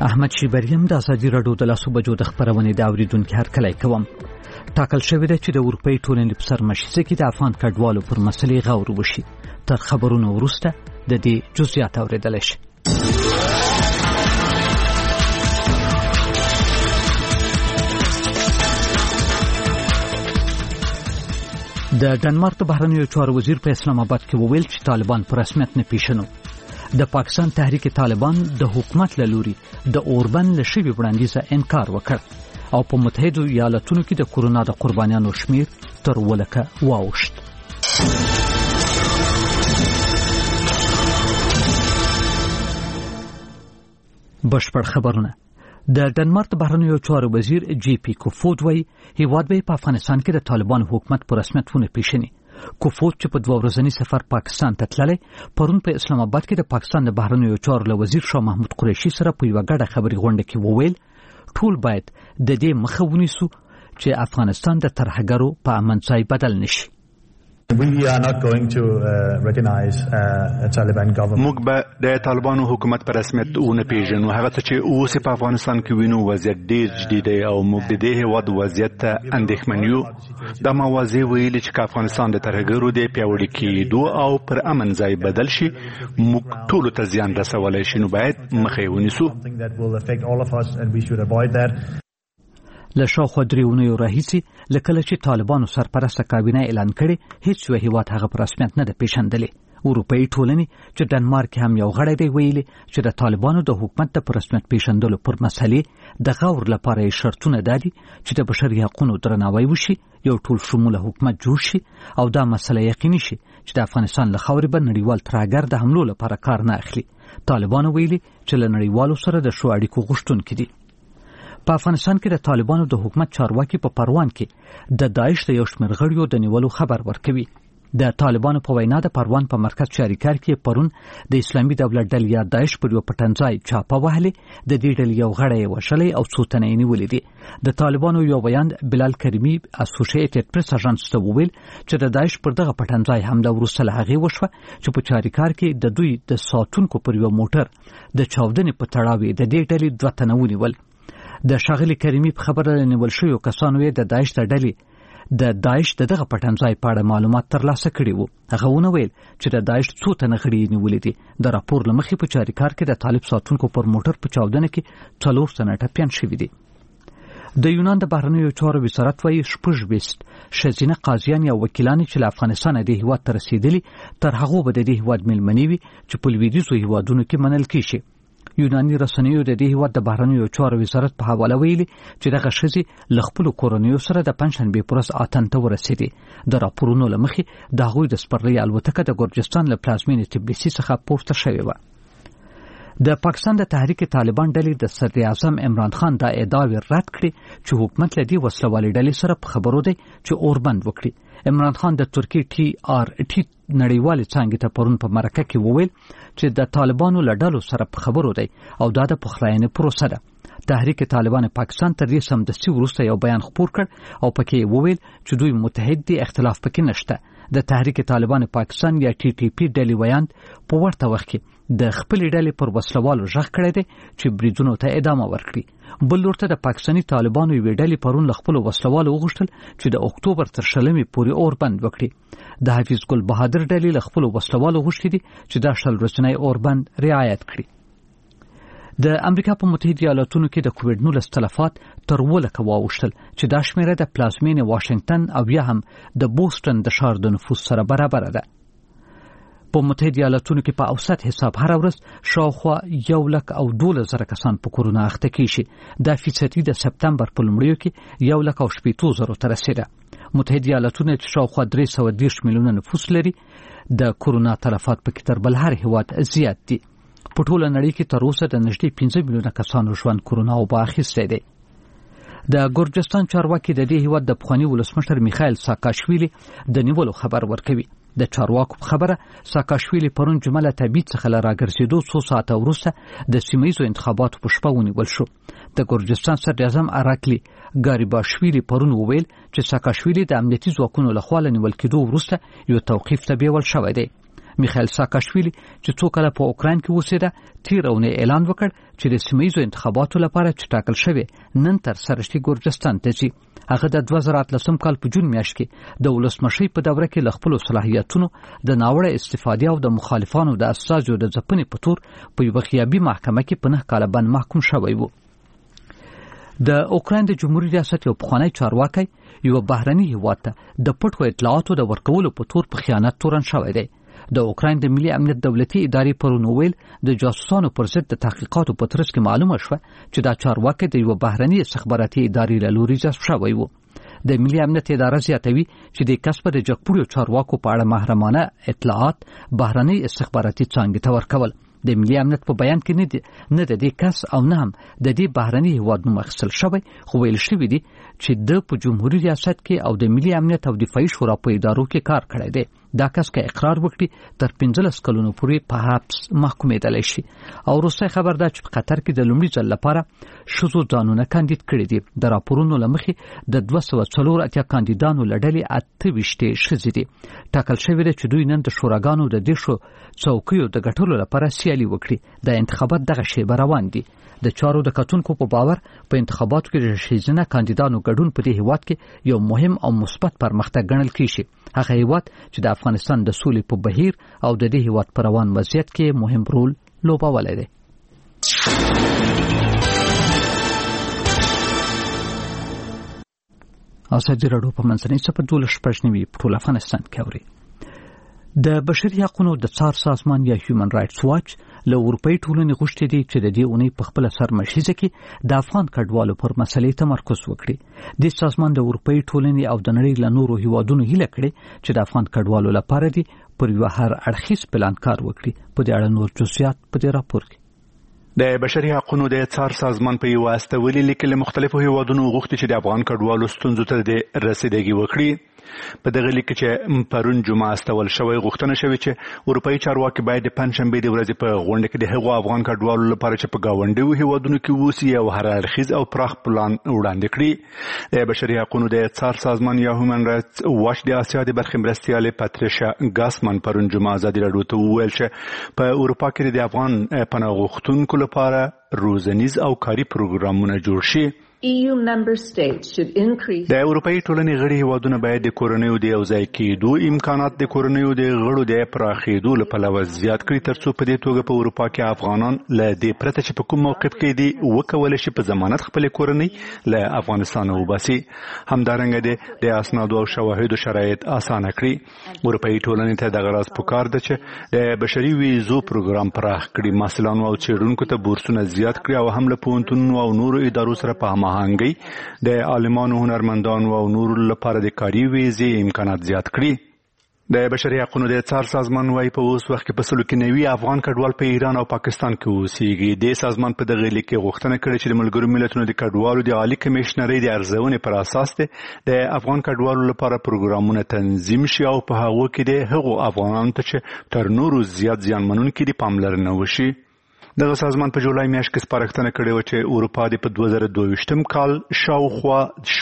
احمد شیبریم د ازادي راډیو د لاسو بجو د خبرونې د اوریدونکو هرکلی کوم. ټاکل شوې ده چې د اروپאי ټولنې په سرمشیزه کې د افغان کډوالو پر مسلې غور وشي. تر خبرونو وروسته د دې جزئیات اوریدل شي. د ډنمارک د بهرنیو چارو وزیر په اسلام آباد کې وویل چې طالبان په رسمیت نه پیژنو. د پاکستان تحریک طالبان د حکومت له لوري د اوربن له شوي وړاندیزه انکار وکړ او په متحده ایالاتونو کې د کورونا د قربانیانو شمیر تر ولکه واوښت. بشپړ خبرونه. د ډنمارک د بهرنیو چارو وزیر جی پی کوفود وایي هیواد به په افغانستان کې د طالبان حکومت په رسمیت ونه پیژني. کوفود چې په 2 ورځنی سفر پاکستان ته تللی پرون په اسلام آباد کې د پاکستان د بهرنیو چارو له وزیر شاه محمود قریشي سره په یوه ګډه خبري غونډه کې وویل ټول باید د دې مخه ونیسو چې افغانستان د ترهګرو په امن ځای بدل نشي. We are not going to recognize a Taliban government. موږ به د طالبانو حکومت په رسمیت ونه پیژنو. هغه څه چې اوس په افغانستان کې وینو وضعیت ډیر جدي دی او موږ د دې هیواد وضعیت ته اندېښمن یو. دا موازی ویلي چې افغانستان د ترهګرو د پیاوړي کېدو او پر امن ځای بدل شي موږ ټول ته زیان رسولای شي، نو باید مخه ونیسو. له شاوخوا 3 اونیو راهیسې لکه چې طالبانو سرپرسته کابینه اعلان کړي هیڅ یو هیواد هغه په رسمیت نه ده پیژندلی. اروپאי ټولنې چې ډنمارک هم یو غړی دی ویلي چې د طالبانو د حکومت د په رسمیت پیژندلو پر مسلې د غور لپاره یې شرطونه دادي چې د بشري حقوقو درناوی وشي، یو ټول شموله حکومت جوړ شي او دا مسله یقیني شي چې د افغانستان له خاورې به نړیوال ترهګر د حملو لپاره کار نه اخلي. طالبانو ویلي چې له نړیوالو سره د ښو اړیکو غوښتونکي دي. په افغانستان کې د طالبانو د حکومت چارواکي په پروان کې د داعش د یو شمېر غړیو د نیولو خبر ورکوي. د طالبانو په وینا د پروان په مرکز چاریکار کې پرون د اسلامي دولت ډلې یا داعش پر یو پټنځای چاپه وهلې. د دې ډلې یو غړی وشلی او څو تنه یې نیولي دي. د طالبانو یو بیان بلال کریمي اسوسییټډ پریس اژانس ته وویل چې د داعش پر دغه پټنځای حمله وروسته له هغې وشوه چې په چاریکار کې د دوی د ساتونکو پر یو موټر د چاودنې په تړاو د دې ډلې 2 تنه ونیول. د شاغلي کریمي په خبره نیول شویو کسانو یې د داعش د ډلې د داعش دغه پټنځای په اړه معلومات ترلاسه کړي وو. هغه ونویل چې د داعش څو تنه غړي نیولي دي. د راپور له مخې په چاریکار کې د طالب ساتونکو پر موټر په چاودنه کې 4 تنه ټپیان شوي دي. د یونان د بهرنیو چارو وزارت وايي 26 ښځینه قاضیان یا وکیلان چې له افغانستانه د هیواد ته رسیدلي تر هغو به د دې هیواد میلمنې وي چې په لویدیځو هیوادونو کې منل کیږي. یوناني رسنیو د دې هیواد د بهرنیو چارو وزارت په حواله ویلي چې دغه ښځې له خپلو کورنیو سره د پنجشنبې په ورځ اتن ته ورسېدې. د راپورونو له مخې د هغوی د سپرلۍ الوتکه د ګرجستان له پلازمینې تبلیسي څخه پورته شوې وه. د پاکستان د تحریک طالبان ډلې د صدر اعظم عمران خان دا ادعاوې رد کړې چې حکومت له دې وسلوالې ډلې سره په خبرو دی چې اوربند وکړي. عمران خان د ترکیې TRT نړیوالې څانګې ته پرون په مرکه کې وویل چې د طالبانو له ډلو سره په خبرو دی او دا د پخلاینې پروسه ده. تحریک طالبان پاکستان تر دې سمدستي وروسته یو بیان خپور کړ او پکې وویل چې دوی متحد دي، اختلاف پکې نشته. د تحریک طالبان پاکستان یا TTP ډلې ویاند په ورته وخت کې د خپلې ډلې پر وسلوالو غږ کړی دی چې بریدونو ته ادامه ورکړي. بل لورته د پاکستاني طالبانو یوې ډلې پرون له خپلو وسلوالو وغوښتل چې د اکتوبر تر 20 پورې اوربند وکړي. د حفیظ ګل بهادر ډلې له خپلو وسلوالو غوښتي دي چې دا 20 ورځنی اوربند رعایت کړي. د امریکا په متحده ایالاتونو کې د کووډ-19 تلفات تر 10 واوښتل چې دا شمیره د پلازمینې واشنگټن او یا هم د بوسټن د ښار د نفوس سره برابر ده. په متحده ایالاتونو کې په اوسط حساب هر ورځ شاوخوا 112,000 کسان په کورونا اخته کیږي. دا فیصدي د سپتمبر په لومړیو کې 1,80,000 ته رسیده. متحده ایالاتونه چې شاوخوا 330 میلیونه نفوس لري د کورونا تلفات پکې تر بل هر هیواد زیات دي. په ټوله نړۍ کې تر اوسه د نږدې 15 میلیونه کسانو ژوند کورونا وبا اخیستی دی. د ګرجستان چارواکي د دې هیواد د پخواني ولسمشر میخایل ساکاشویلی د نیولو خبر ورکوي. د چارواکو خبره ساکاشویلی پرون جمعه له تبعید څخه راګرځېدو 2 ساعته وروسته د سیمهیزو انتخاباتو په شپه ونیول شو. د ګرجستان صدر اعظم اراکلی ګاریباشویلی پرون وویل چې ساکاشویلی د امنیتي ځواکونو لخوا له نیول کېدو وروسته یو توقیف ته بیول شوی دی. میخائیل ساکاشویلی چې څو کله په اوکراین کې اوسېده تیرونه اعلان وکړ چې د سیمه‌ییزو انتخاباتو لپاره چې ټاکل شوی نن تر سرشتي ګورجستان ته ځي. هغه د 2013 کال په جون میاشت کې د ولسمشي په دوره کې ل خپل صلاحیتونو د ناوړه استفادې او د مخالفانو د اساسو د ځپنې په تور په یو غیابي محکمه کې په 9 کال باندې محکوم شوی و. د اوکراین د جمهوریت ریاست یو پخوانی چارواکي یو بهرني هیواد ته د پټو اطلاعاتو د ورکولو په تور په خیانت تورن شوی دی. د اوکراین د ملي امنیت دولتي ادارې پرونوویل د جاسوسانو پر ضد د تحقیقاتو په ترڅ کې معلومه شوه چې دا چارواکي د یو بهرني استخباراتي ادارې له لوري جذب شوی و. د ملي امنیت اداره زیاتوي چې د کسب د جګپوړو چارواکو په اړه محرمانه اطلاعات بهرني استخباراتي څانګې ته ورکول. د ملي امنیت په بیان کې نه د دې کس او نه هم د دې بهرني هیواد نوم اخیستل شوی، خو ویل شوی دی چې د په جمهوریت ریاست کې او د ملي امنیت او دفاعي شورا په ادارو کې کار کړی دی. دا کس که اقرار وکړي تر 15 کلونو پورې په حبس محکومېدلی شي. او وروستی خبر دا چې په قطر کې د لومړي ځل لپاره ښځو ځانونه کاندید کړي دي. د راپورونو له مخې د 240 کاندیدانو له ډلې 28 ښځې دي. ټاکل شوی دی چې دوی نن د شوراګانو د دېرشو څوکیو د ګټلو لپاره سیالي وکړي. د انتخابات دغه شیبه روان دي. د چارو د کتونکو په باور په انتخاباتو کې د ښځینه کاندیدانو ګډون په دې هیواد کې یو مهم او مثبت پرمختګ ګڼل کیږي. هغه هیواد چې د افغانستان د سولې په بهیر او د دې هیواد په روان وضعیت کې مهم رول لوبولی دی. ازادي راډیو په منځنۍ څپه 12 په ټول افغانستان کې اوري. د بشري حقوقو د څار سازمان یا هیومن رائټس واچ له اروپאי ټولنې غوښتي دي چې د دې اونۍ په خپل سرمشیزه کې د افغان کډوالو پر مسلې تمرکز وکړي. د سازمان د اروپאי ټولنې او د نړۍ له نورو هیوادونو هیله کړې چې د افغان کډوالو لپاره دي پر یو هر اړخیز پلان کار وکړي. په دې اړه نور جزئیات په دې راپور کې. د بشري حقوقو د څار سازمان په یو استولي لیکل مختلفو هیوادونو غوښتي چې د افغان کډوالو ستونزو ته د رسیدګي وکړي. په دغه لیک چې پرون جمعه استول شوی غوښتنه شوی چې اروپאי چارواکي باید د پنځشنبه د ورځې په غونډه کې د هغو افغان کډوالو لپاره چې په گاونډیو هیوادونو کې اوسي او هر اړخیز او پراخ پلان وړاندې کړي. د بشري حقوقو د څار سازمان یا هیومن رائټس واچ د آسیا د برخې مرستیالې پاتریشا ګاسمن پرون جمعه ازادي راډیو ته وویل چې په اروپا کې د افغان پناه غوښتونکو لپاره روزنیز او کاري پروګرامونه جوړ شي. EU member states should increase د اروپאי ټولنې غړي هیوادونه باید د کورنیو د یوځای کېدو امکانات د کورنیو د غړو د پراخېدو لپاره زیات کړي ترڅو په دې توګه په اروپا کې افغانان له دې پرته چې په کوم موقف کې دي وکولای شي په ضمانت خپل کورنۍ له افغانستان وباسي. همدارنګه د اسنادو او شواهدو شرایط اسانه کړي. اروپאי ټولنې ته د غراض پکار ده چې د بشري ویزو پروګرام پراخ کړي، محصلانو او څېړونکو ته بورسونه زیات کړي او هم له پوهنتونونو او نورو ادارو سره په د عالمانو، هنرمندانو او نورو لپاره د کاري ویزې امکانات زیات کړي. د بشري حقوقو د څار سازمان وايي په اوس وخت کې په سلو کې 90 افغان کډوال په ایران او پاکستان کې اوسېږي. د سازمان په دغه لیک کې غوښتنه کړې چې د ملګرو ملتونو د کډوالو د عالی کمشنرۍ د ارزونې پر اساس د افغان کډوالو لپاره پروګرامونه تنظیم شي او په هغه کې د هغو افغانانو ته چې تر نورو زیات زیانمنونکي دي پاملرنه وشي. دغه سازمان په جولای میاشت کې سپارښتنه کړې و چې اروپا د په 2022 کال شاوخوا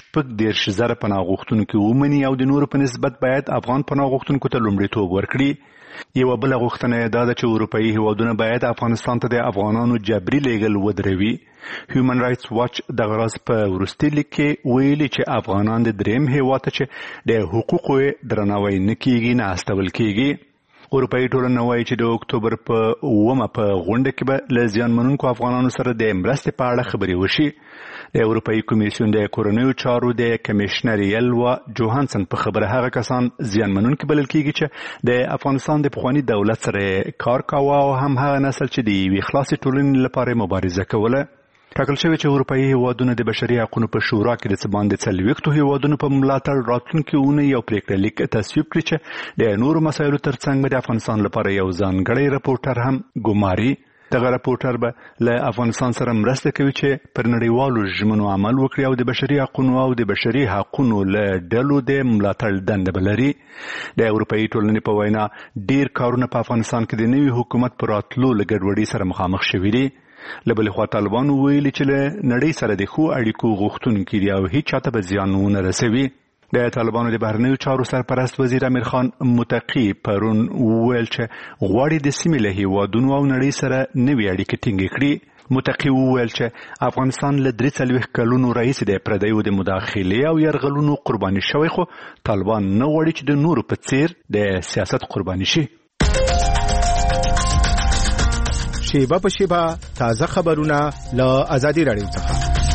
14,000 پناه غوښتونکي ومني او د نورو په نسبت باید افغان پناه غوښتونکو ته لومړیتوب ورکړي. یوه بله غوښتنه دا ده چې اروپאי هیوادونه باید افغانستان ته د افغانانو جبري لیږل ودروي. هیومن رائټس واچ د غراض په وروستي لیک کې ویلي چې افغانان د دریم هیواد ته چې د حقوقو درناوی نه کیږي نه استول کیږي. اروپאי ټولنه وايي چې د اکتوبر په 9 په غونډه کې به له زیانمنونکو افغانانو سره د مرستې په اړه خبرې وشي. د اروپאי کمیسیون د کورنیو چارو د کمشنر یلوا جوهانسن په خبره هغه کسان زیانمنونکي بلل کیږي چې د افغانستان د پخوانی دولت سره کار کاوه او هم هغه نسل چې د یوې خلاصې ټولنې لپاره مبارزه کوله. ټاکل شوی چې اروپאי هیوادونه د بشري حقوقو په شورا کې د څه باندې 40 هیوادونو په ملاتړ راتلونکي اونۍ یو پریکړه لیک تصویب کړي چې د نورو مسایلو ترڅنګ د افغانستان لپاره یو ځانګړی راپورټر هم ګماري. دغه راپورټر به له افغانستان سره مرسته کوي چې پر نړیوالو ژمنو عمل وکړي او د بشري حقوقو او د بشري حقوقو له ډلو د ملاتړ دنده بلري. د اروپאי ټولنې په وینا ډیر کارونه په افغانستان کې د نوي حکومت پر راتلو له ګډوډۍ سره مخامخ شوي دي. له بلې خوا طالبانو ویلي چې له نړۍ سره د ښو اړیکو غوښتونکي دي او هیڅ چاته به زیان ونه رسوي. د طالبانو د بهرنیو چارو سرپرست وزیر امیر خان متقی پرون وویل چې غواړي د سیمې له هیوادونو او نړۍ سره نوې اړیکې ټینګې کړي. متقی وویل چې افغانستان له 43 کلونو راهیسې د پردیو د مداخلې او یرغلونو قرباني شوی، خو طالبان نه غواړي چې د نورو په څیر د سیاست قرباني شي. شیبه په شیبه تازه خبرونه له ازادي راډیو څخه.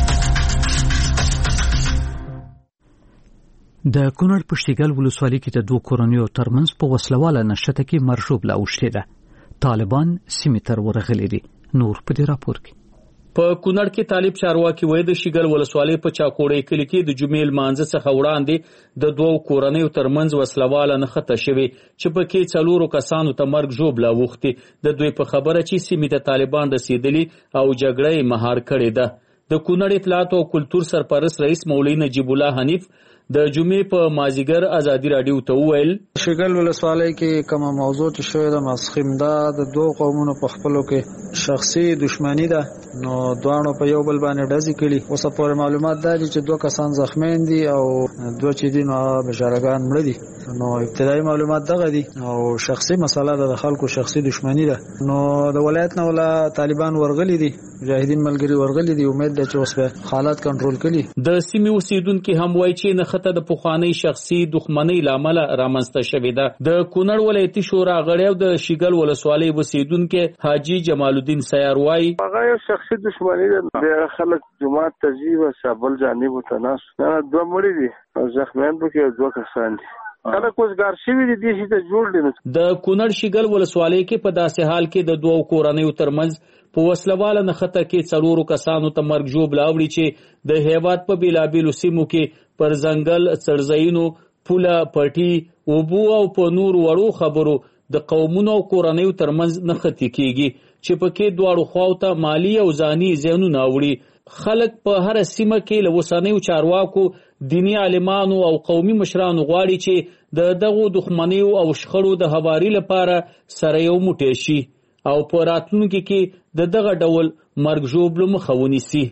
د کونړ په شتیګل ولسوالۍ کې د دوه کورنیو ترمنځ په وسلواله نښته کې مرشوب لا اوښتې ده. طالبان سیمې تر ورغلي دي. نور په دې راپور کې په کونړ کې طالب چارواکي وایي د شیګل ولسوالۍ په چاکوړې کلي کې د جمعې لمانځه څخه وړاندې د دوه کورنیو ترمنځ وسلواله نښته شوې چې په کې 4 کسانو ته مرګ ژوبله اوښتې. د دوی په خبره چې سیمې ته طالبان رسېدلي او جګړه یې مهار کړې ده. د کونړ اطلاعات او کلتور سرپرست رئیس مولوي نجیب الله حنیف د جمعې په مازیګر ازادي راډیو ته وویل شیګل ولسوالۍ کې کومه موضوع چې شوې ده مسخیم ده د دوه قومونو په خپلو کې شخصي دښمنی ده، نو دوانو په یو بل باندې ډزې کړي. اوس پورې معلومات ده چې 2 کسان زخمیان دي او 2 چې دي نو بشارګان مړه دي. نو ابتدایي معلومات دغه دي او شخصي مسله ده، د خلکو شخصي دښمنی ده. نو د ولایت نه ولا طالبان ورغلي دي، مجاهدین ملګری ورغلي دي. امید ده چې اوس به حالات کنټرول کړي. د سیمې اوسیدونکو هم وایي چې نخته د پخوانی شخصي دښمنۍ لامل رامنځته شوې ده. د کونړ ولایتي شورا غړی او د شیګل ولسوالۍ اوسیدونکو حاجی جمال الدین سیار وایي هغه یو شخصي دښمنۍ ده. د خلک جماعت تجیب سابل جانب تناس نه 2 مړي دي او زخمیان پکې 2 کسان دي. کله کوزګار شوی دي چې ته جوړ دي. د کونړ شیګل ولسوالۍ کې په داسې حال کې د 2 کورنیو ترمنځ په وسلواله نښته کې 4 کسانو ته مرګ ژوبله اوړي چې د هیواد په بیلابیلو سیمو کې پر ځنګل څړځایونو پوله پټي اوبو او په نور وړو خبرو د قومونو او کورنیو ترمنځ نښتې کیږي چې پکې دواړو خواو ته مالی او ځاني زیانونه اوړي. خلک په هر سیمه کې له اوسنیو چارواکو، دینی عالمانو او قومي مشرانو غواړي چې د دغو دښمنیو او شخړو د هواري لپاره سره یو موټی شي او په راتلونکي کې د دغه ډول مرګ ژوبلو مخه ونیسي.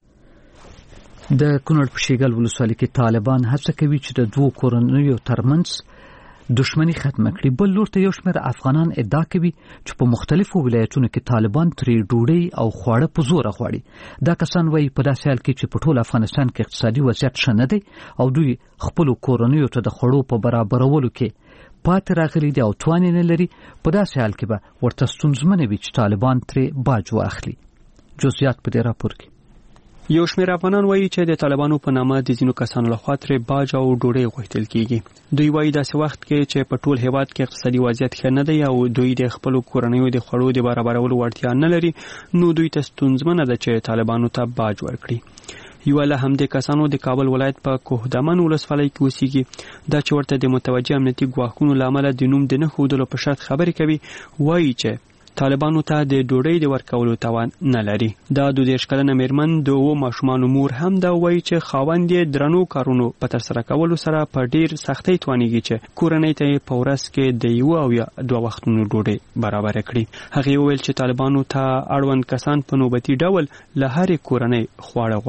د کونړ په شیګل ولسوالۍ کې طالبان هڅه کوي چې د 2 کورنیو ترمنځ دښمنی ختم کړي. بل لور ته یو شمېر افغانان ادعا کوي چې په مختلفو ولایتونو کې طالبان ترې ډوډۍ او خواړه په زور غواړي. دا کسان وایي په داسې حال کې چې په ټول افغانستان کې اقتصادي وضعیت ښه نه دی او دوی خپل کورنیو ته د خوړو په برابرولو کې پاتې راغلي دي او توان نه لري. په داسې حال کې به ورته ستونزمنه وي چې طالبان ترې باج واخلي. جزئیات په دې راپور کې یو شمېر افغانان وایي چې د طالبانو په نامه د ځینو کسانو لخوا ترې باج او ډوډۍ غوښتل کیږي. دوی وایي داسې وخت کې چې په ټول هیواد کې اقتصادي وضعیت ښه نه دی او دوی د خپلو کورنیو د خوړو د برابرولو وړتیا نه لري، نو دوی ته ستونزمنه ده چې طالبانو ته باج ورکړي. یو له همدې کسانو د کابل ولایت په کوهدمن ولسوالۍ کې اوسېږي. دا چې ورته د متوجه امنیتي ګواښونو له امله د نوم د نه ښودلو په شرط خبرې کوي، وایي چې طالبانو ته د ډوډۍ د ورکولو توان نه لري. دا 22 کلنه میرمن د 2 ماشومانو مور هم دا وایي چې خاوند یې درنو کارونو په ترسره کولو سره په ډیر سختۍ توانېږي چې کورنۍ ته په ورځ کې د 1 او یا 2 وختونو ډوډۍ برابر کړي. هغه وویل چې طالبانو ته اړوند کسان په نوبتي ډول له هرې کورنۍ خواړه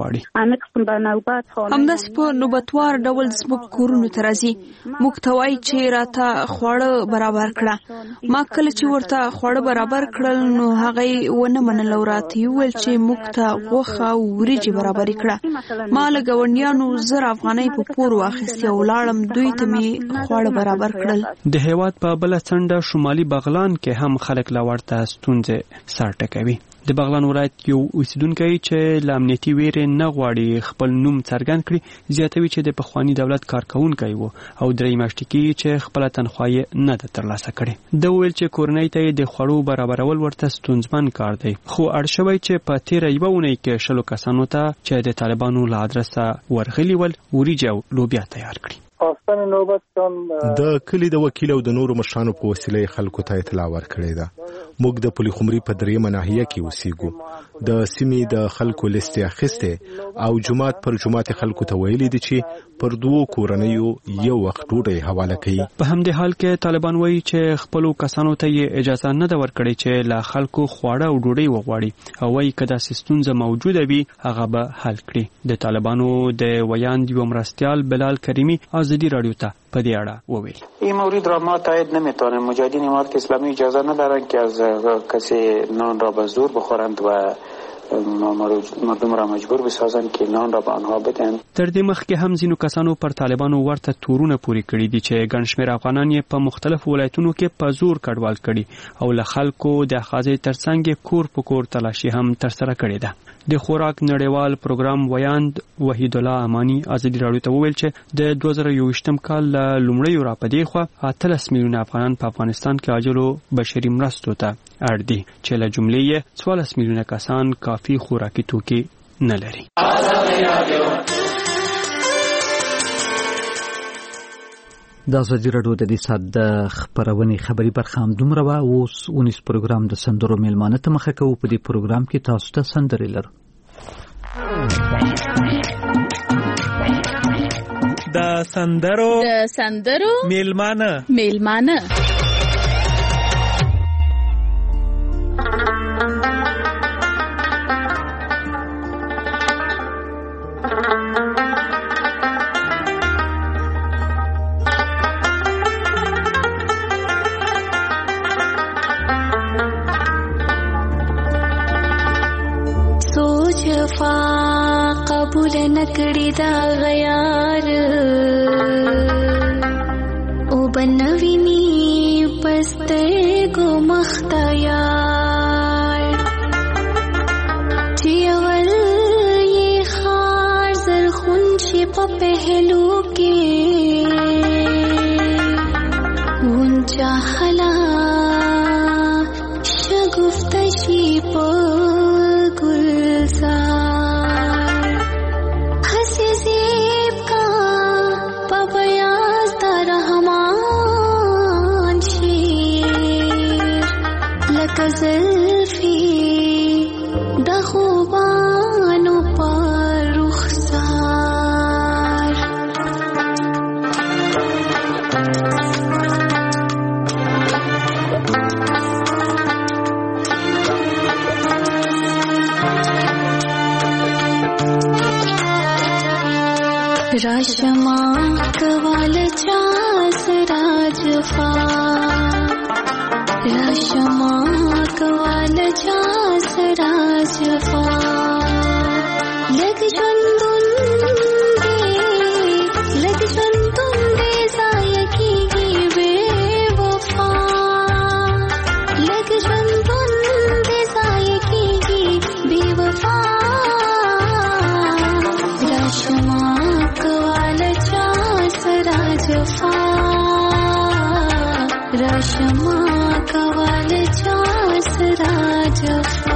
غواړي. همداسې په نوبتوار ډول زموږ کورونو ته راځي، موږ ته وایي چې راته خواړه برابر کړه. ما کله چې ورته خواړه برابر کړل نو هغه ونه منل او راته ویل چې موږ ته غوښه او وریجې برابر کړه. ما له ګاونډیانو 1000 افغانۍ په پور واخیستې او لاړم، دوی ته مې خواړه برابر کړل. د هیواد په بله څنډه شمالي بغلان کې هم خلک لا ورته ستونزې سر ټکوي. د بغلان ولایت یو اوسیدونکی چې له امنیتي ویرې نه غواړي خپل نوم څرګند کړي، زیاتوي چې د پخواني دولت کارکوونکی و او 3 میاشتې کې چې خپله تنخواه یې نه ده ترلاسه کړې. ده وویل چې کورنۍ ته یې د خوړو برابرول ورته ستونزمن کار دی، خو اړ شوی چې په تېره یوه اونۍ کې 20 کسانو ته چې د طالبانو له ادرسه ورغلي ول وریجې او لوبیا تیار کړي. د کلي د وکیل او د نورو مشرانو په وسیله خلکو ته اطلاع ورکړې ده. موږ د پلخمري په دریمه ناحیه کې اوسېږو. د سیمې د خلکو لیست اخیسته او جمعات پر جمعات خلکو ته ویلي دي چې پر دوه کورنیو یو وخت ډوډۍ حواله کوي. په همدې حال کې طالبان وایي چې خپل کسانو ته اجازه نه ده ورکړې چې لا خلکو خواړه او ډوډۍ وغواړي او وايي کدا ستونزه موجوده وي هغه به حل کړي. د طالبانو د ویاند یو مرستیال بلال کریمی آزادی رادیو ته په دې اړه وویل. این مورد را ما تایید نمی‌توانیم. مجاهدین امارت اسلامی اجازه ندارند که از کسی نان را به زور بخورند و مردم را مجبور بسازند که نان را به آنها بدهند. تر دې مخکې هم ځینو کسانو پر طالبانو ورته تورونه پوري کړي دي چې ګڼ شمېر افغانان یې په مختلفو ولایتونو کې په زور کډوال کړي او له خلکو د اخاذې ترڅنګ کور په کور تلاشي هم ترسره کړې ده. د خوراک نړیوال پروګرام ویاند وحید الله امانی آزادی رادیو ته وویل چې د 2023م کال له لومړیو راپدې خوا 13 میلیونه افغانان په افغانستان کې عاجلو بشري مرستو ته اړ دي چې له جملې یې 14 میلیونه کسان کافي خوراکي توکي نه لري. د ازادي رادیو د دې سات د خبرونې خبري برخه هم دومره وه. اوس 19 پروګرام د سندرو میلمانه ته مخه کوو. په دې پروګرام کې تاسو ته سندرې لرو. د سندرو میلمانه قبول نکړی دا غیار او بنوینی پسته گو مختیار چې اول یې خار زرخون شي په پهلو کې اونچا حلا شګفت شي په گلزار حسی زیب کا پبیاز دا رحمان شیر لکه زلفی دا خوبانو پر رخسار راشما کوال چاس راجفا راشما کوال چاس راجفا لگ جندن دے زایکی گی بے وفا لگ جندن دے زایکی گی بے وفا راشما راشما کوال چاس راجفا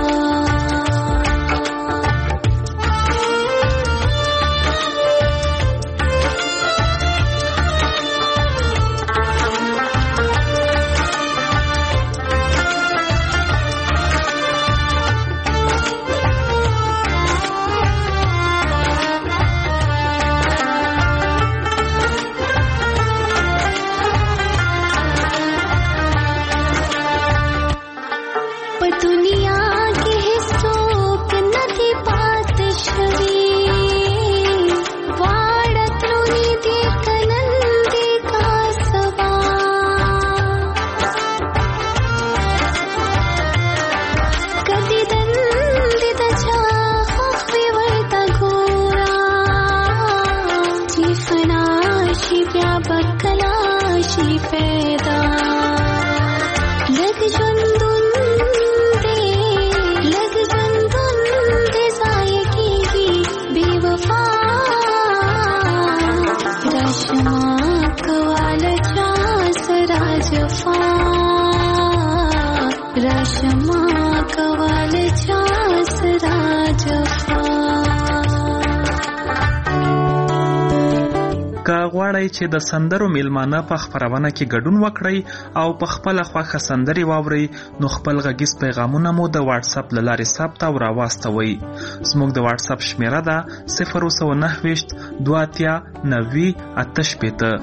غواړئ چې د سندرو میلمانه په خپرونه کې ګډون وکړئ او په خپل خوښه سندرې واورئ نو خپل غږیز پیغامونه مو د واتس اپ له لارې ثبت او راواستوئ. زموږ د واتس اپ شمیره ده 029 2 90 88.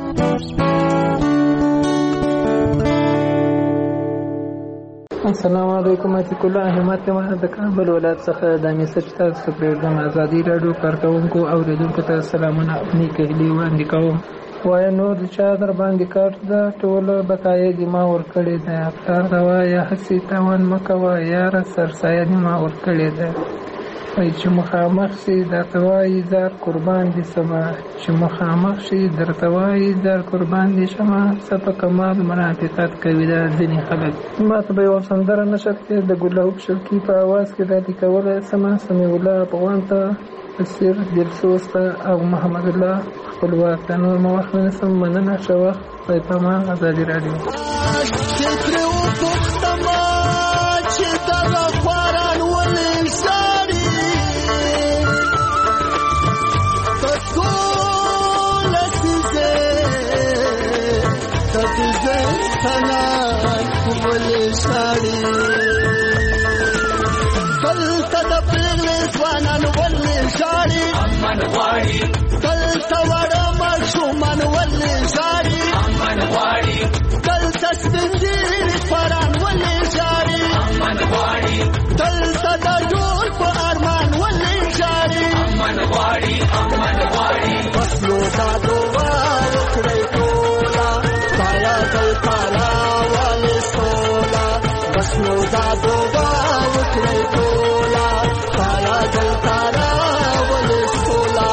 السلام علیکم. اتیک الله احمد ته د کابل ولایت څخه د میسج تاسو پروګرام ازادي رادیو کارکونکو او اوریدونکو ته سلامونه نیکه هیلې وړاندې کوم. وای نور چا در باندې کار ده ټول بقایې دي ما ورکړې ده افطار دوا یا هسي تاوان مکوه یار سرسایه دي ما ورکړې ده چې مخامخ شي درته وایي زار قربان دي سما چې مخامخ شي درته وایي زار قربان دي شما څه په کمال منافقت کوي دا ځینې خلک. ما ته به یوه سندره نشر کې د ګلاب شوقي په اواز کې راډي کولی سمه سمیع الله افغان ته بصیر دلسوز ته او محمد الله خپلواک ته نور مو وخت ونیسم. مننه ښه وخت. خدای پامان. ازادي راډیو. دلته د پلې ځوانان ولې ژاړي امن غواړي دلته وړه ماشومان ولې ژاړي امن غواړي دلته سپین ږیري خواران ولې ژاړي امن غواړي دلته د ډول په ارمان ولې ژاړي امن غواړي امن غواړي بس نو دا دعا وکړئ ټوله خدایه دلته راولې سوله بس نو دا دعا وکړئ ټوله خدایه دلته راولې سوله.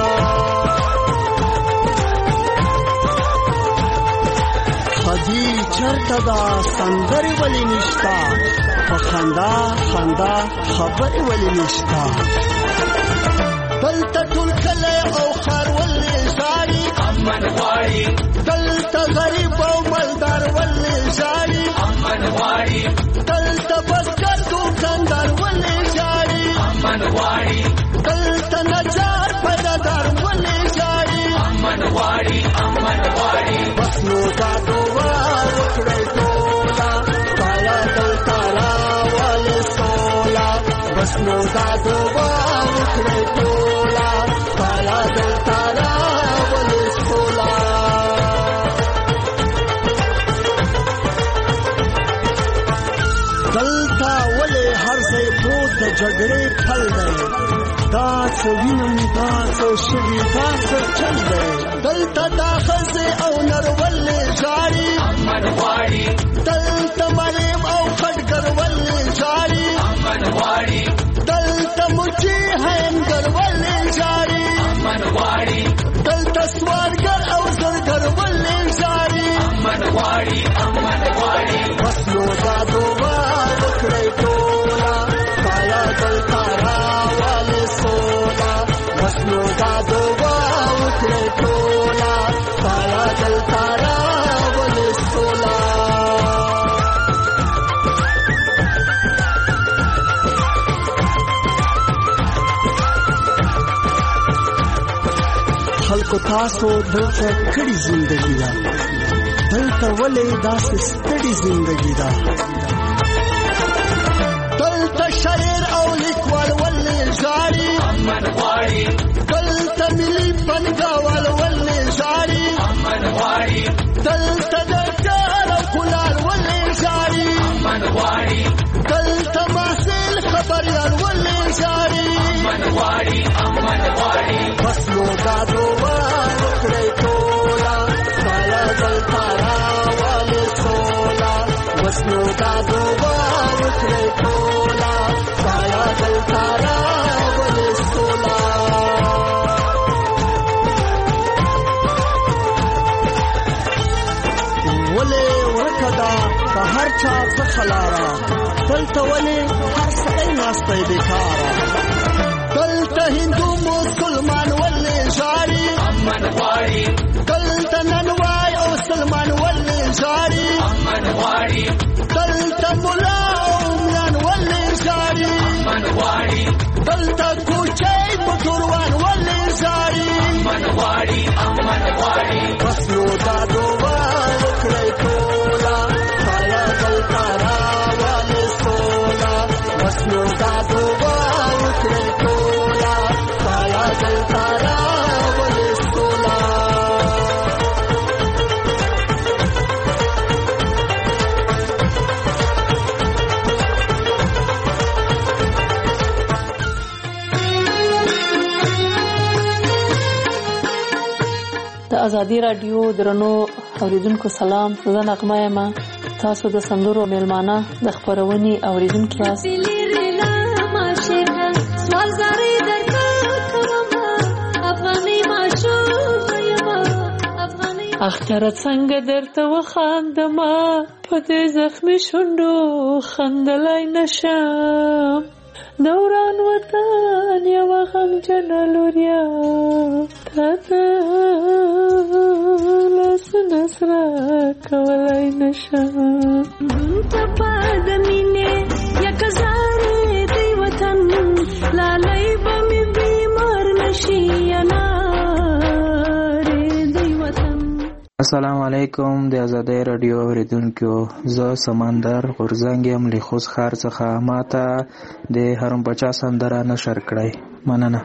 خدي چرته دا سندرې ولې نشته په خندا خندا خبرې ولې نشته دلته ټول کلی او ښار ولې ژاړي امن غواړي دلته غریب او مالدار ولې ژاړي امن غواړي دلته بزګر دوکاندار ولې ژاړي امن غواړي دلته نجار پیدادار ولې ژاړي امن غواړي امن غواړي بس نو دا دعا وکړئ ټوله خدایه دلته راولې سوله بس نو دا دعا وکړئ ټوله خدایه دلته راولې سوله. دلته ولې هر ځای پروت د جګړې پل دی دا څه وینم دا څه شوي دا څه چل دی دلته دا ښځې او نر ولې ژاړي امن غواړي دلته مریم او خټګر ولې ژاړي امن غواړي دلته مچي هینګر ولې ژاړي امن غواړي دلته سوالګر او زرګر ولې ژاړي امن غواړي امن غواړي بس نو دا دعا وکړئ ټوله خدایه دلته راولې سوله بس نو دا دعا وکړئ ټوله خدایه دلته راولې سوله. خلکو تاسو دلته کړي زندګي ده دلته ولې داسې ستړي زندګي ده دلته شاعر او لیکوال ولې ژاړي امن غواړي دلته ملي پنګاوال ولې ژاړي امن غواړي دلته ډاکټر او کولار ولې ژاړي امن غواړي دلته محصل خبریال ولې ژاړي امن غواړي امن غواړي بس نو دا دعا وکړئ ټوله خدایه دلته راولې سوله بس نو دا دعا وکړئ ټوله خدایه دلته راولې سوله. ولې ورکه ده په هر چا څخه لاره دلته ولې هر سړی ناستی بېکاره دلته هندو مسلمان ولې ژاړي امن غواړي دلته ننوای او سلمان ولې ژاړي امن غواړي دلته ملا او عمران ولې ژاړي امن غواړي دلته کوچی موټروان ولې ژاړي امن غواړي امن غواړي ازادي رادیو درنو اوریدونکو سلام، زه نغمه یم. تاسو د سندرو میلمانه د خبرونې اوریدونکو یاست. اختر څنګه درته وخاندما په دې زخمي شونډو خندلای نشم، دوران وطن یو غمجن لوریا تاته لاسونه سره کولای نشم. تپا د مینې یک زارې دی وطن لالای به مې بیمار نشي السلام علیکم. د آزادۍ رادیو اوریدونکو، زه سمندر غورځنګ یم له خوست ښار څخه. ماته د هرم بچا سندره نشر کړئ، مننه.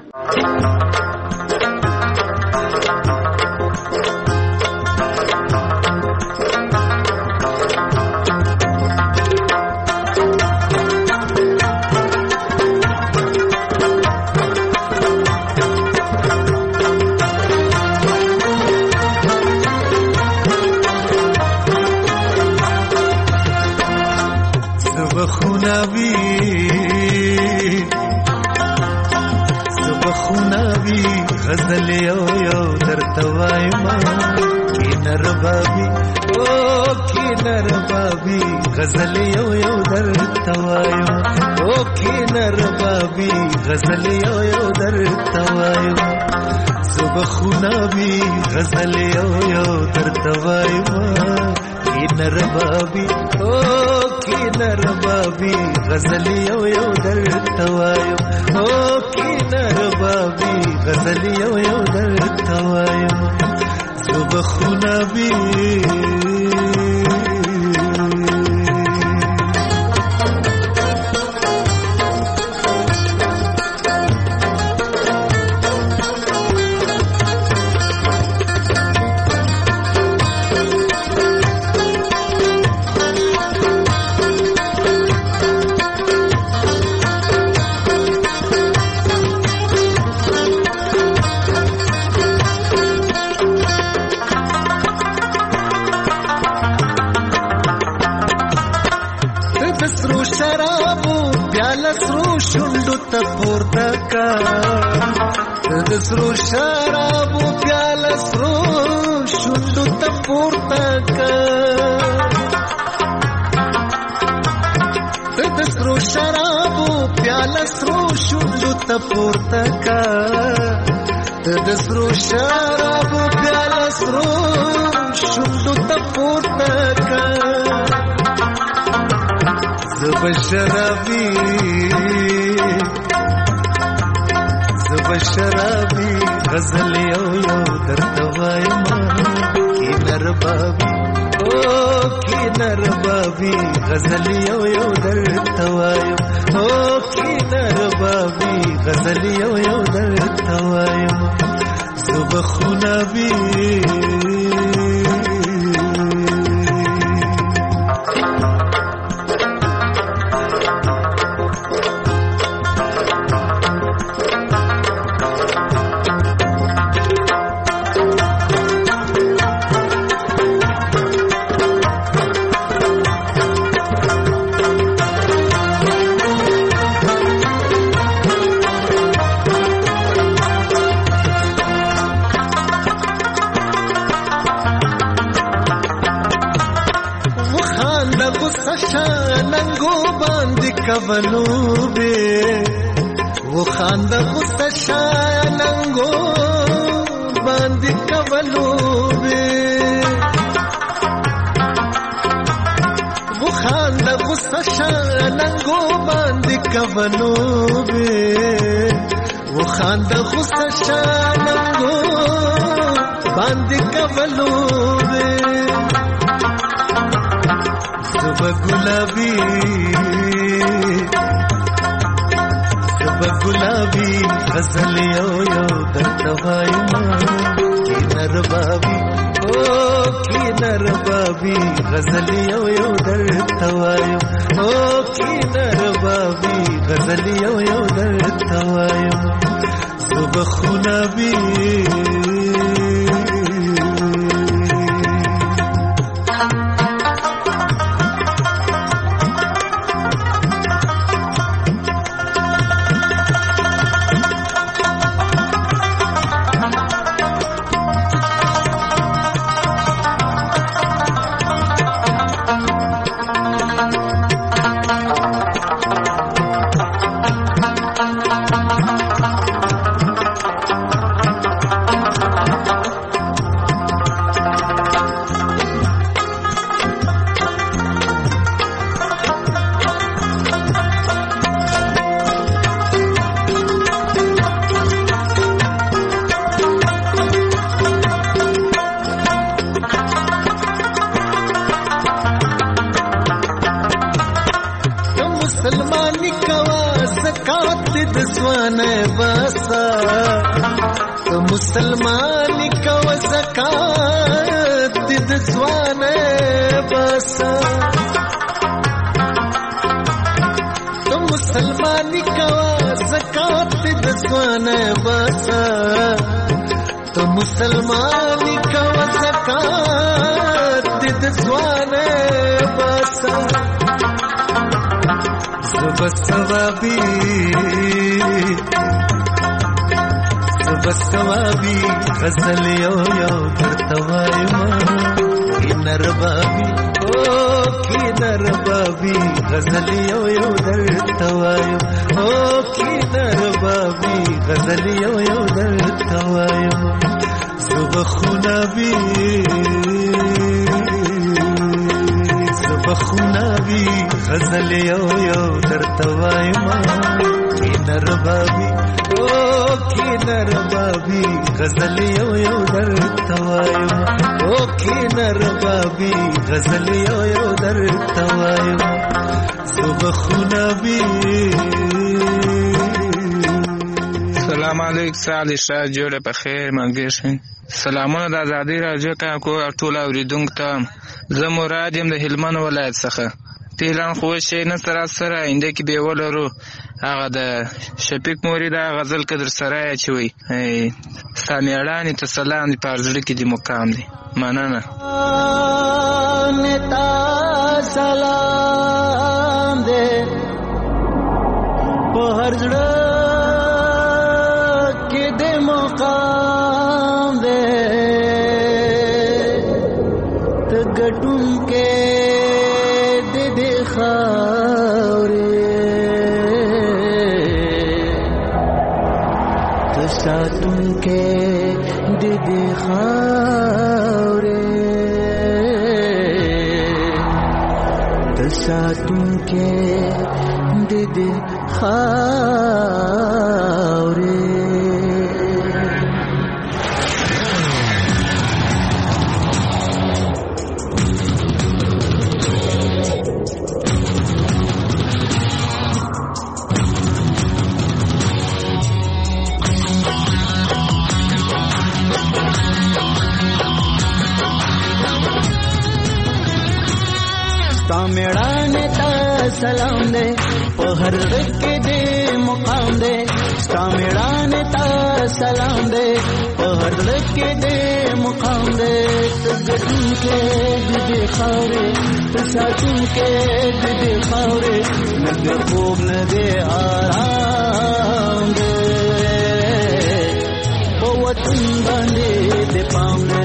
زبخوناوی غزل یو یو درته وایم، کینر بابی او کینر بابی غزل یو یو درته وایم، او کینر بابی غزل یو یو درته وایم. زبخوناوی غزل یو یو درته وایم، کینر بابی او کینر بابی غزل یو یو درته وایم، او کینر بابی غزل یو یو درته وایم. زبخوناوی د سرو شرابو پیاله سرو شونډو ته پورته کا، د سرو شرابو پیاله سرو شونډو ته پورته کا، د سرو شرابو پیاله سرو شونډو ته پورته کا. زبشرابی زبشرابی غزل یو یو درته وایم، کینر بابی او کینر بابی غزل یو یو درته وایم، او کینر بابی غزل یو یو درته وایم. زبخوناوی کولوبه و خاند غصه شاننگو باندې کولوبه، و خاند غصه شاننگو باندې کولوبه، و خاند غصه شاننگو باندې کولوبه. زبا گلابی گلابی غزل یو یو درته وایم، کینر بابی او کینر بابی غزل یو یو درته وایم، او کینر بابی غزل یو یو درته وایم. زبخوناوی ځوانه باسا مسلمان کو زکات د ځوانه باسا مسلمان کو زکات د ځوانه باسا تو مسلمان کو زکات د ځوانه باسا زبسوابی غزل یو درتوایما کی نربابی کی نربابی غزل یو درتوایم کی نربابی غزل یو درتوایم زبخونابی غزل یو درتوایما کی نربابی کی نربابی غزل یو درتوایما کی نربابی غزل یو درتوایما زبخونابی. سلام علیکم سعد شاه جوړه په خیر مګر شین سلامونه د ازادي راډیو کو ټول اوریدونکو ته زه مراد يم د هلمند ولایت څخه پیلان خو شي نه سره انده کې به ولرو هغه د شفیق مورید غزل قدر سره چوي سامیړانی ته سلام دی پارځړي کې دی مقام دی مننه نتا سلام دې په هرځړه کې دی مقام دې ته ګټون کې دې خاورې ته ساتون کې دې خاورې ته ساتون کې دې خاورې. मेड़ाने ता सलाम दे पहर के दे मुकाम दे मेड़ाने ता सलाम दे पहर के दे मुकाम दे तगन के दे खारे साथन के दे खारे नग खूब न दे आराम दे वो वतन बंदे दे पाम दे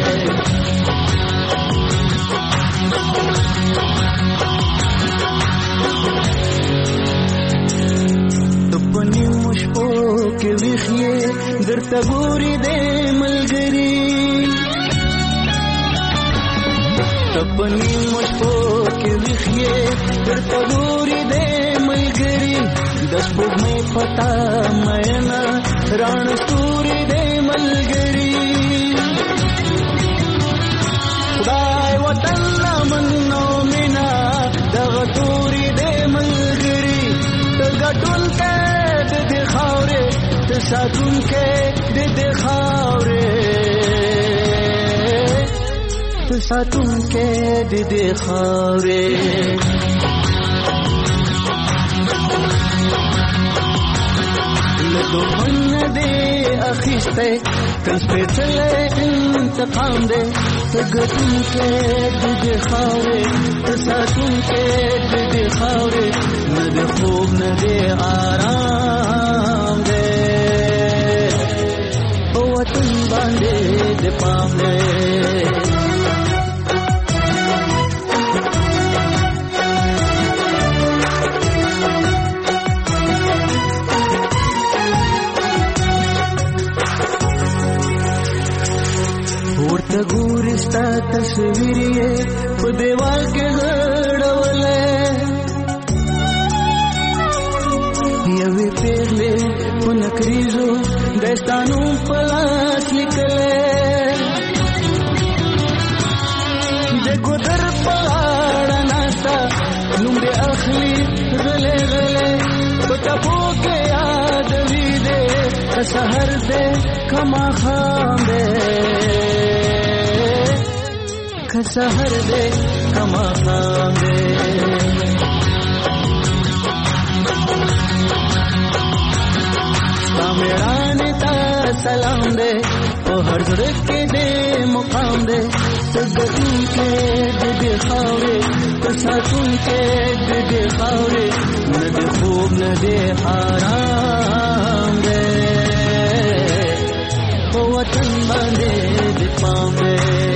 अपनी मुश्को के विखिए दरता गोरी दे मलगरी अपनी मुश्को के विखिए दरता गोरी दे मलगरी दस बुग में पता मैना राण सूरी दे मलगरी खुदाई वतन मन्नो मिना दगतूरी दे मलगरी तगटुन के दे खावरे साथुन के दे खावरे साथुन के दे खावरे लदो मन दे अखिस्ते कल पे चले इंतकाम दे तगटुन के दे खावरे साथुन के दे खावरे न दे खूब न दे आराम दे वतन बांधे दे पाम दे उड़ता गुरिस्ता तस्वीर ये देवाल के गड़वले यवे पेले पुनक्रीजो दस्तानों पलास निकले देखो दर पहाड़ नासा नुम्बे अखली गले गले तो तबो के याद سحر دے کما خام دے سحر دے کما خام دے میران تا سلام دے او ہر زړه کې دې مقام دے تدون کې دې خاورې تساتون کې دې خاورې نه دې خوب نه دې حرام دے او وطن باندې دې پام دے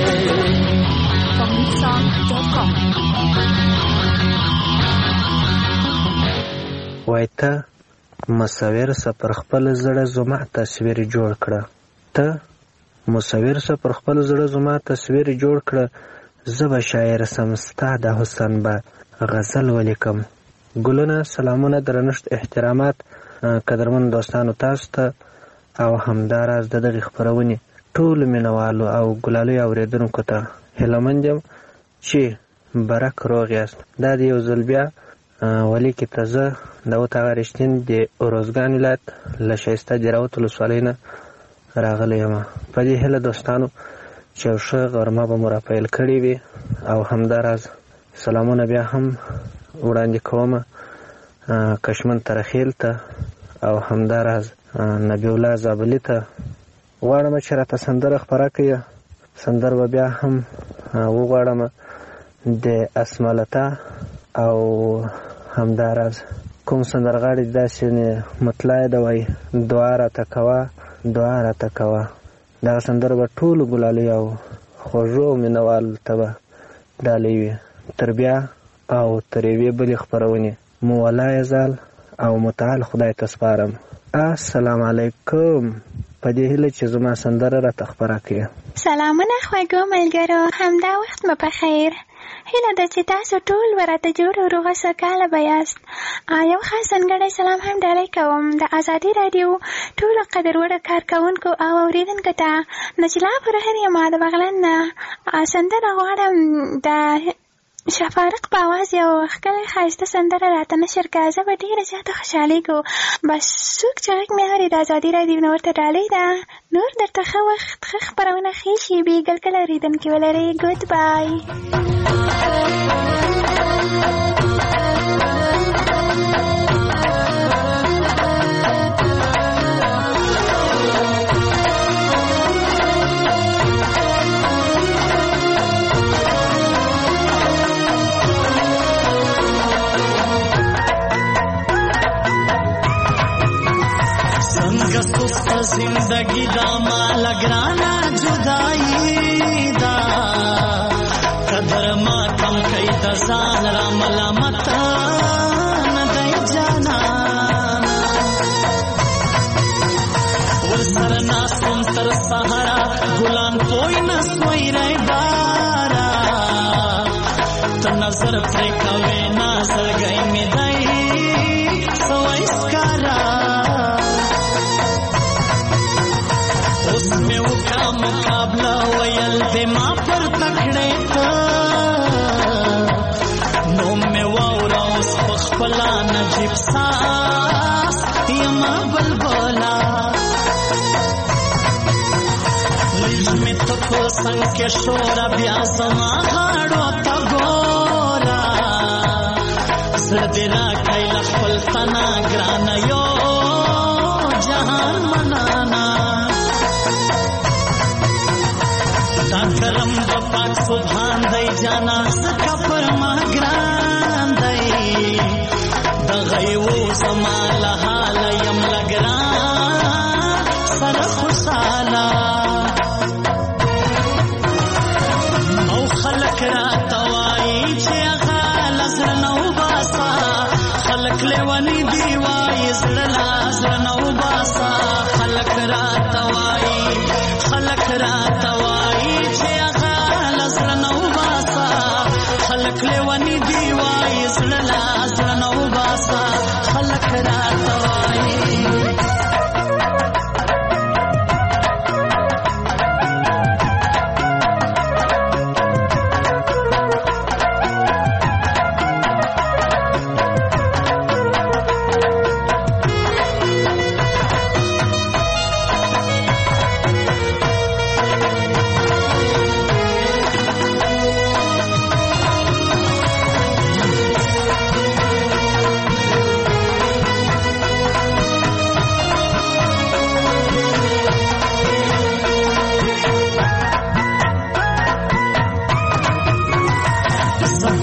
وایته مصور سفر خپل زړه زما تصویر جوړ کړه ته مصور سفر خپل زړه زما تصویر جوړ کړه زبا شاعر سمستا د حسن با غزل ولیکم ګلونه سلامونه درنښت احترامات قدرمن دوستانو تاسو ته او همداراز د دغه خبرونه ټول مینوالو او ګلالي اوریدونکو ته هلمندم چې برک روغ یاست دا یو ځل بیا ولی کې تازه د وتا رښتین د روزګان ولایت له شایسته جراوت ولسوالینا راغلی یم په دې هله دوستانو چې ښه غرمه به مو راپیل کړې وي او همداراز سلامونه بیا هم وړاندې کوم کشمن ترخیل ته او همداراز نبی الله زابلی ته غواړم چې راته سندره خپره کړي سندر به بیا هم وغواړم د اسمالته او همداراز کوم سندرغاړي داسې مطلع ده وای دعا راته کوه دا سندره به ټولو ګلالي او خوږو مینوالو ته به ډالۍ وي تر بیا او تر یوې بلې خپرونې مو ولا یزال او متعال خدای ته سپارم السلام علیکم په دې هیله چې زما سندره راته خپره کړي سلامونه خوږو ملګرو همدا وخت مو په خیر هیله ده چې تاسو ټول ورته جوړ او روغه سوکاله به یاست یو خاص ځانګړی سلام هم ډالۍ کوم د ازادي راډیو ټولو قدروړو کارکوونکو او اورېدونکو ته نجلا پرهر یم د بغلان نه سندره غواړم د شفارق په اواز یو ښکلی ښایسته سندره راته نشر کړه زه به ډېره زیاته خوشحالېږو بس څوک چې غږ مې اوري د ازادي راډیو نه ورته ډالۍ ده نور درته ښه وخت ښه خپرونه ښې شېبې ګلګل اورېدونکي ولرئ ګود بای زندگی دا مال گرانا جدائی دا قدر ما کم کئی تزان را ملامت ندائی جانا ورسر ناسم تر سہرا گلان کوئی نسوئی رئی بارا تو نظر پریکوے نازل گئی میں دائی سوائی سکارا اس میں اکا مقابلہ ویل دے ما پر تکڑے تا نو میں واورا اس پخپلا نجیب ساس یما بلبلا لیج میں تکو سنگ کے شورا بیازما غاڑو تا گورا زردنا کئی لخفل تنا گرانا یو جہان منانا کرم د پاک سبحان دی جانا زکا پر ما گران دی د غیو زما لحال یم لگران سر خوشالا او خلق را توائی چه اغال ازرنو باسا خلق لیوانی دیوائی زرلا ازرنو باسا خلق را توائی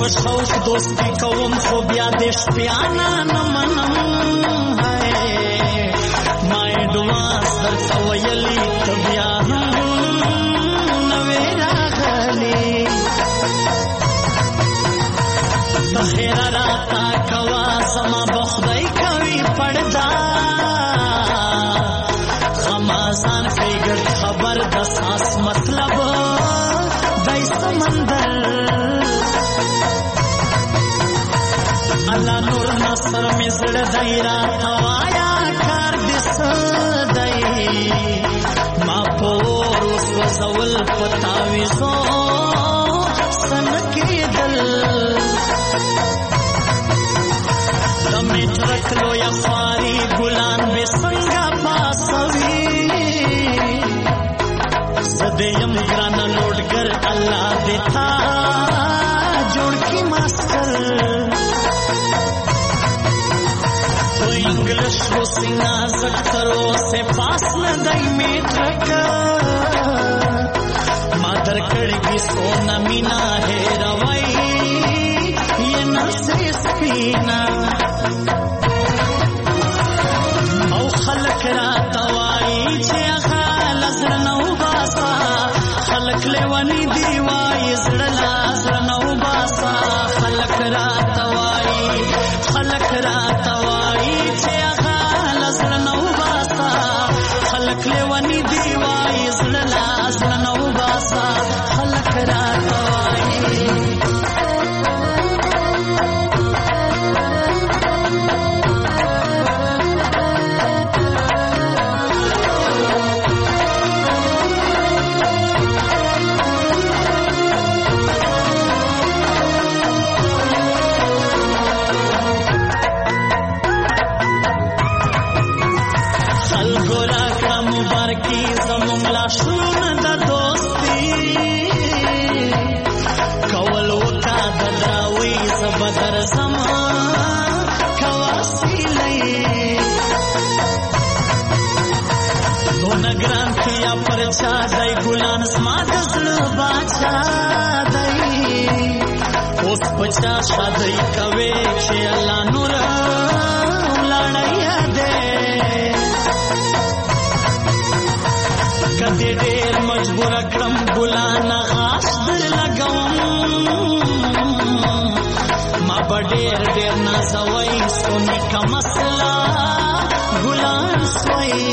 په شوق دوستي کوم خو بیا د شپیانا نه منم ما اډواس درته ویلي ته بیا هم نوې راغلې بخیر راته کوا زما به خدای کوي پړدا غمازان کوي ګرد خبر د ساس مطلب دای سمندر الله نور نصر می زړه دایرا توایا کار دې سدای ما پور اوس وزول پتاوي سو سن کېدل دمې ترکلو یا فاری ګلان به څنګه پاسوي زدیم ګران لوډګر الله دې تا جوړ کی ماستر इंग्लिश वो सिंगा सत्तरों से पास न दई में ट्रक मादर कड़गी सोना मीना है रवाई ये न से स्पीना औ खलक रातवाई छे खाल असर नौ बासा खलक लेवनी दीवाई जड़ला असर नौ बासा खलक रातवाई خلق لیوانی دیوائی زړلا زړنو باسا خلق راتوائی دای ګلان سما د زړه باچا دای اوس پچا شادي کوي چې الله نور لاړیا دې کدی ډېر مجبور کړم ګلان غاښ در لګوم ما ډېر نازوي سونی کا مسلا ګلان سوي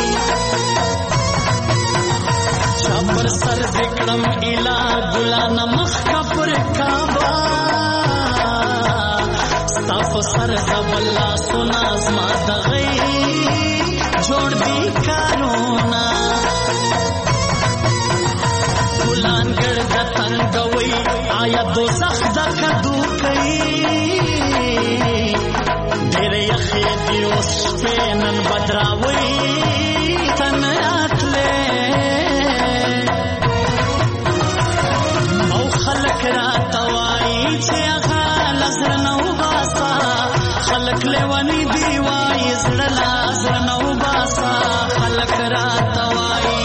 پر سر ذکرم الا ګلان مخ کفر کعبه صف سر زبلا سنا زما دغی جوړ دی کارونا ګلان ګرد تنگوي آیا دوزخ د کدو کوي ډېر یخې دی اوس پینن بدراوي تن راتله خلق راتوائی چھے غال زرنو باسا خلق لیوانی دیوائی زرلا زرنو باسا خلق راتوائی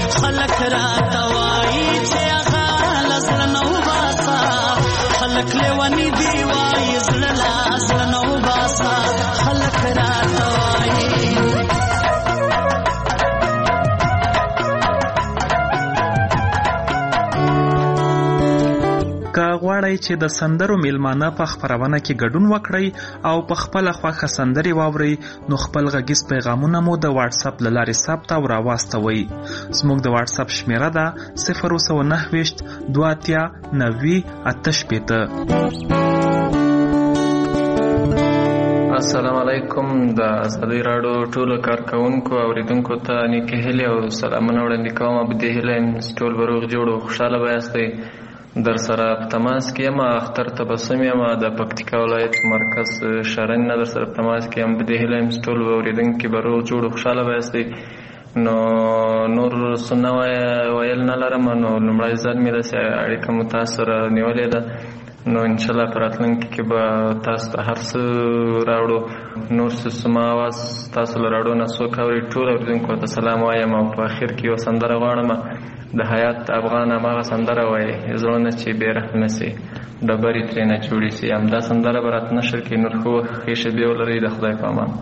چھے غال زرنو باسا خلق لیوانی دیوائی زرلا زرنو باسا خلق راتوائی غواړئ چې د سندرو میلمانه په خپرونه کې ګډون وکړئ او په خپله خوښه سندرې واورئ نو خپل غږیز پیغامونه مو د واتساپ له لارې ثبت او راواستوئ. زموږ د واتساپ شمیره ده 029 2 90 88. السلام علیکم. د ازادي راډیو ټولو کارکونکو او اوریدونکو ته نیکې هیلې او سلامونه وړاندې کوم. ابدي هیله ټول به روغ جوړ او خوشحاله به یاستئ. در سره په تماس کې یم. اختر تبسم یم د پکتیکا ولایت مرکز شرن نه در سره په تماس کې یم. ابدي هیله ټول به اوریدونکي به روغ جوړ او خوشحاله به یاستئ. نو نور څه ویل نه لرم. نو لومړی ځل مې داسې اړیکه مو تاسو سره نیولې ده. نو انشاءالله په راتلونکي کې به تاسو ته هر څه راوړو. نور څه زما اواز تاسو له راوړو نه څوک اوري ټول اورېدونکو ته سلام وایم او په اخر کې یو سندره غواړم د حیات افغان هماغه سندره وایي زړونه چې بې رحمه سي ډبرې ترېنه جوړې سي. همدا سندره به راته نشر کړي. نور ښې شېبې ولرئ. د خدای په امان.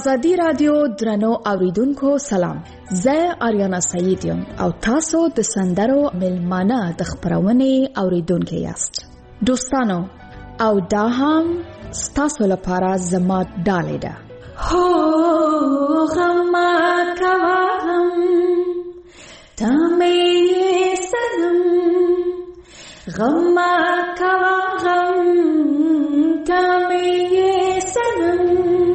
ازادي رادیو درنو اوریدونکو سلام. زه آریانا سعید یم او تاسو د سندرو ملمانه د خبرونې اوریدونکو یاست. دوستانو او دا هم ستاسو لپاره زما ډالۍ ده. هو غما کوام تمه سنم غما کوام تمه سنم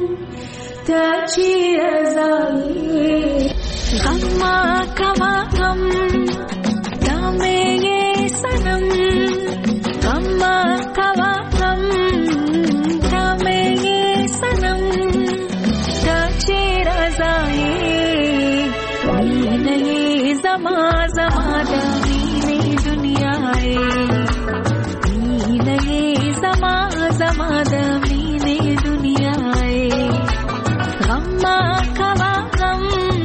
تاچی رضایی غما کوام تمه سنم غما کوام تمه سنم تاچی رضایی नहीं ज़मा ज़मा दीने दुनिया है नहीं ज़मा ज़मा दीने दुनिया है गम्मा कवा गम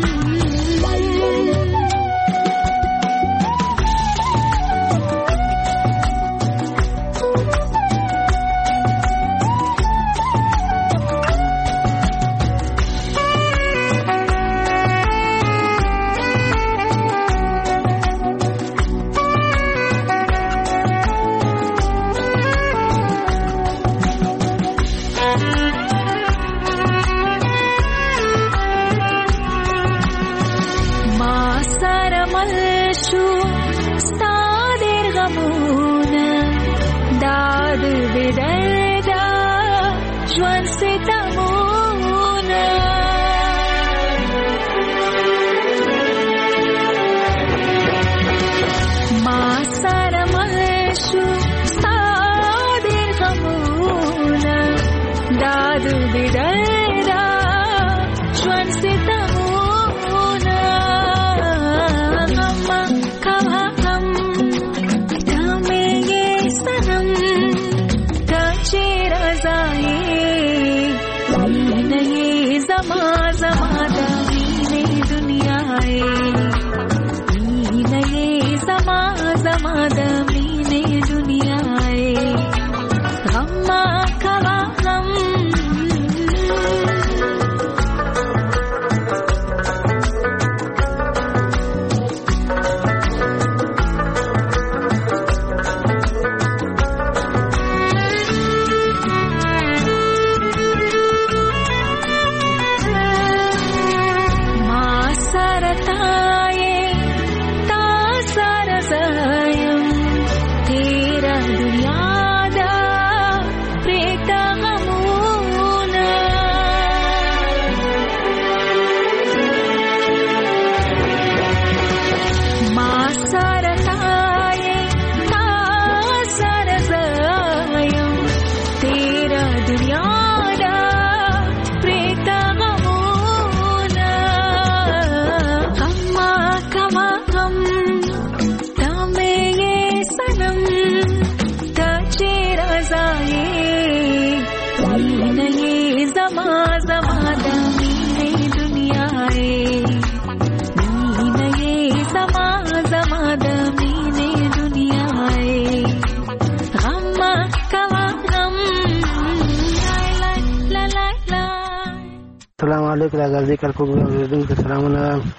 السلام علیکم راځي کارکو اوریدونکو سلامونه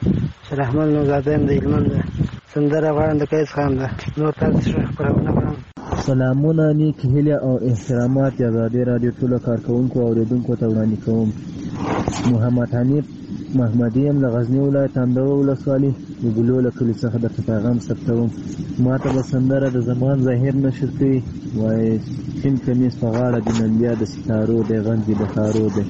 رحمان نوزاده د هلمند سندره غواړم د قیس خان ده نور تاسو خبرونه غواړم. سلامونه نیک هیله او احترامات ازادي رادیو ټول کارکونکو اوریدونکو ته وړاندې کوم. محمد حنیف محمدی ام له غزنی ولایت اندو ولسوالي د ګلو له کلي څخه د پیغام ثبتوم. ماته به سندره د زمان ظاهر نشر کوي وای شین کمیس په غاړه د نن بیا د ستارو د غنځي د خارو ده.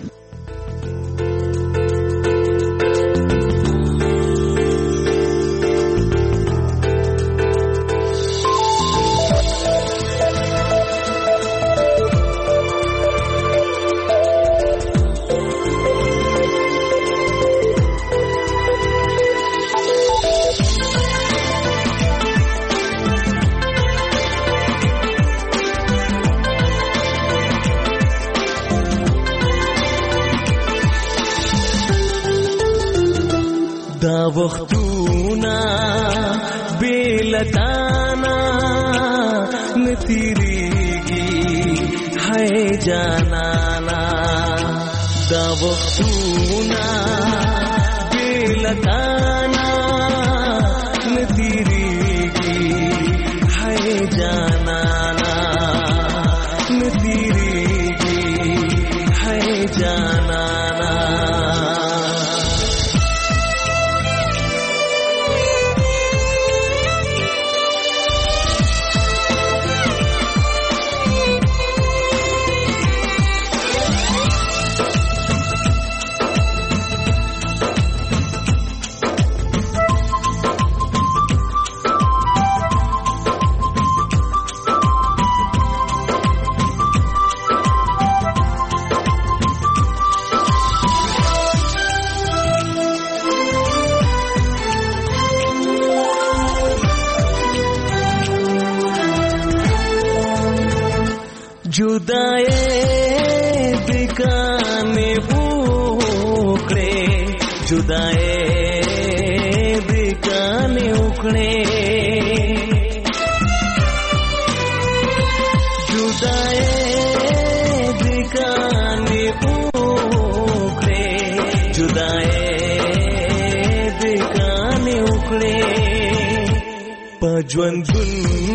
دا وختونا بیلتانا نتیریگی ہے جانانا دا وختونه بېلتانا نه تېرېږي هی جانانا نه تېرېږي هی جانانا जुदाए दिकाने उखड़े जुदाए दिकाने उखड़े जुदाए दिकाने उखड़े जुदाए दिकाने उखड़े पजवंदुन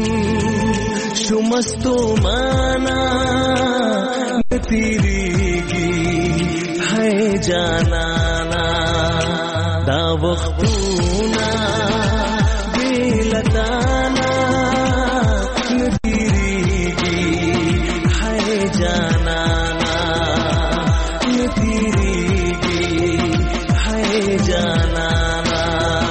शुमस्तो माना न तېرېږي هی جانانا دا وختونه بېلتانا نه تېرېږي هی جانانا نه تېرېږي هی جانانا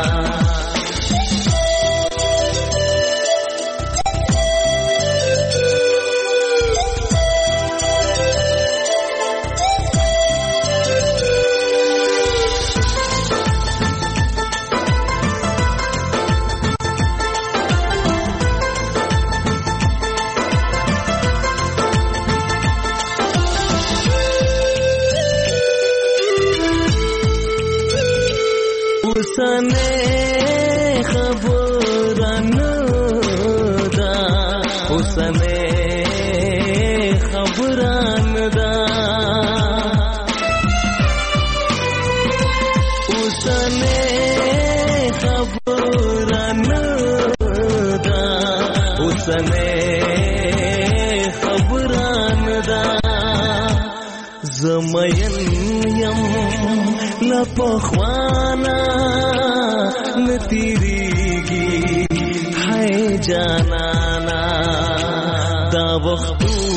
उसने खबरन दा उसने खबरन दा उसने खबरन दा उसने खबरन दा زمین یم لپخوانا نه تېرېږي هی جانانا دا وختونه